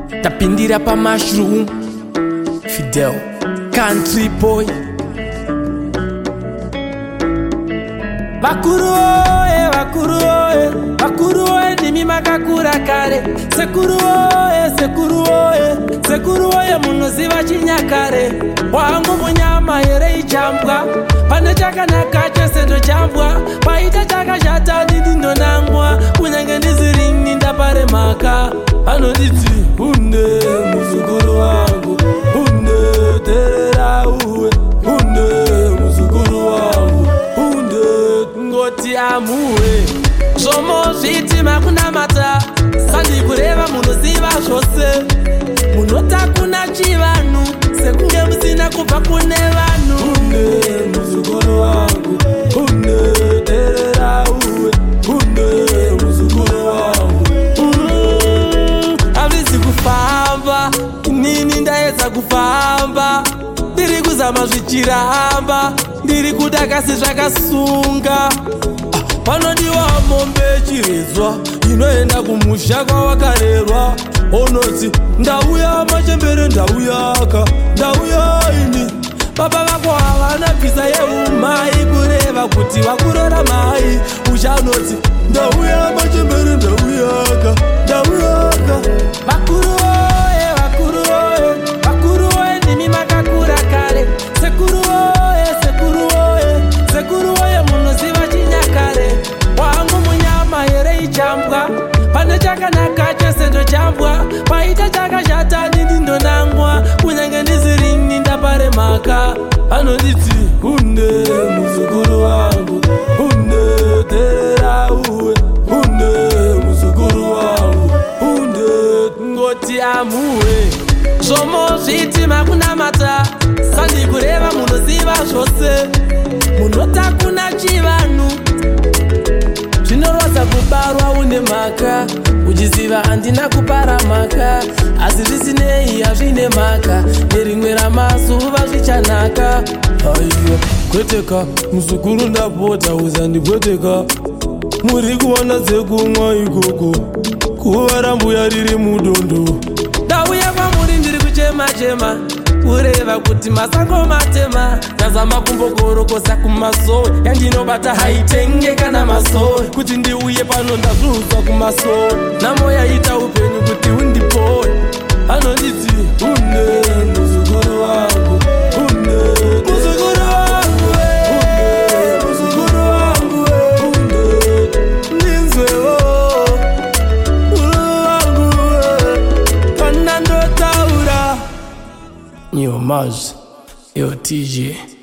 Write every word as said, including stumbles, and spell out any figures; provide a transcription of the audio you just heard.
tapindira pa mushroom Fidel country boy Bakuru oe, bakuru oe, bakuru oe nimi makakura kare Sekuru oe, sekuru oe, sekuru oe munoziva chinyakare Wangu munyama yere ichambwa Pane chaka nakache sendo chambwa Paita chaka shata nindi ndonangwa Kunyange ndiziringi ndapare maka Ano diti hunde muzukuru wangu Hunde terera uwe Hunde muzukuru wangu Hunde ngoti amuwe Somo zviti makuna mata Sandi kureva munoziva zvose Munota kuna chivanu Sekunge musina kubva kune vanu Hunde muzukuru wangu Hunde terera uwe Hunde muzukuru wangu Havizi kufamba Nini ndaedza kufamba Ndiri kuzama zvichiramba Ndiri kudakasi zvakasunga Panodiwa mombe chiredzwa Inoenda kumusha kwawakarerwa Onoti ndauya machembere ndauyaka Ndauya ini Baba vako havana pisa yeumai Kureva kuti vakurora mai Uchanoti ndauya machembere ndauyaka Ndauyaka Bakuru oe, bakuru oe Bakuru oe nimi makakura kare Sekuru oe, sekuru oe Sekuru oe munoziva chinyakare Wangu munyama yere ichambwa Pane chaka nakache sendo chambwa Paita chaka shata nindi ndonangwa Kunyange ndiziringi ndapare maka Anoditi hunde muzukuru wangu Hunde terera uwe Hunde muzukuru wangu Hunde ngoti amuwe Somo zviti makuna mata Sandi kureva munoziva zvose Munota kuna chivanu Zvinorodza kubarwa une maka Uchiziva handina kupara maka Asi zvisinei hazvine maka Nerimwe ramazuva zvichanaka Aiyo kweteka muzukuru ndapota uzandigweteka Muri kuwana dzekumwa ikoko Kuva rambuya riri mudondo Ndauya kwamuri ndiri kuchema chema Kureva kuti masango matema Nazama kumbokorokosa kumasowe Yandinobata haitenge kana masowe Kuti ndiuye pano ndazvuzwa kumasowe Namo yaita upenyu kuti undipowe Anonditi hunde muzukuru wangu Hunde muzukuru wangu Hunde muzukuru wangu Hunde ndinzwewo Uru wangu Kana ndotaura Ni homage Yo T J